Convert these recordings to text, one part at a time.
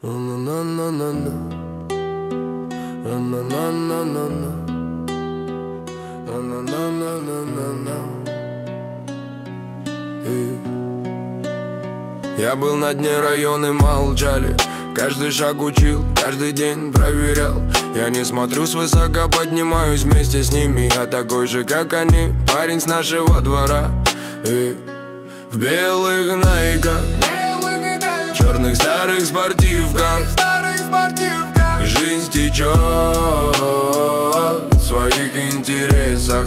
Я был на дне, районы молчали. Каждый шаг учил, каждый день проверял. Я не смотрю свысока, поднимаюсь вместе с ними. Я такой же, как они, парень с нашего двора. И в белых найках, черных старых спортивках, жизнь течет в своих интересах.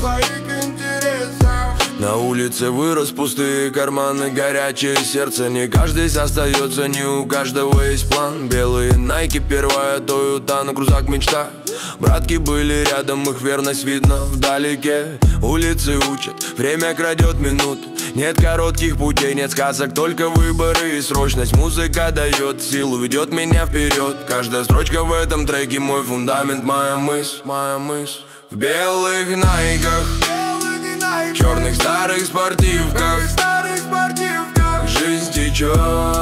На улице вырос, пустые карманы, горячее сердце. Не каждый здесь остается, не у каждого есть план. Белые найки, первая Тойота, на крузак мечта. Братки были рядом, их верность видно вдалеке. Улицы учат, время крадет минуты. Нет коротких путей, нет сказок, только выборы и срочность. Музыка дает силу, ведет меня вперед. Каждая строчка в этом треке мой фундамент, моя мысль, моя мысль. В белых найках, черных старых спортивках, жизнь течет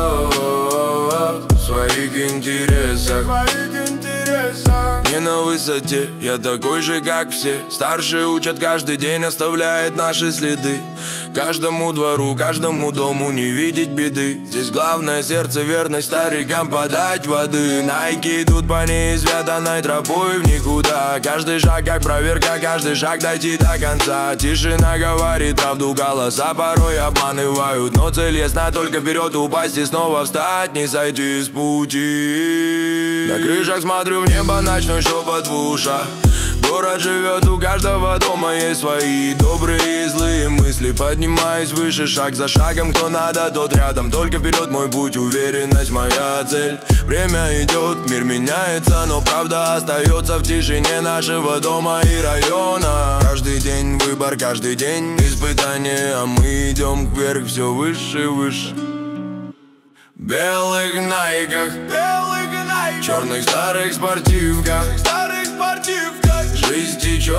в своих интересах. Не на высоте, я такой же, как все. Старшие учат, каждый день оставляет наши следы. Каждому двору, каждому дому не видеть беды. Здесь главное сердце, верность старикам подать воды. Найки идут по неизведанной тропой в никуда. Каждый шаг как проверка, каждый шаг дойти до конца. Тишина говорит правду, голоса порой обманывают. Но цель ясна, только вперед упасть и снова встать, не сойти с пути. На крышах смотрю в небо, ночной шепот в ушах. Город живет, у каждого дома есть свои добрые и злые мысли. Поднимаюсь выше, шаг за шагом, кто надо, тот рядом. Только вперед мой путь, уверенность моя цель. Время идет, мир меняется, но правда остается в тишине нашего дома и района. Каждый день выбор, каждый день испытание, а мы идем вверх, все выше и выше. В белых найках, черных старых спортивках, жизнь течет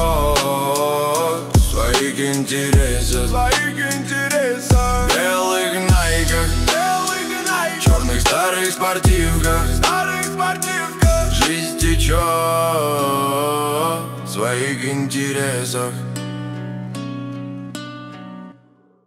в своих интересах. В белых найках, черных старых спортивках, жизнь течет в своих интересах.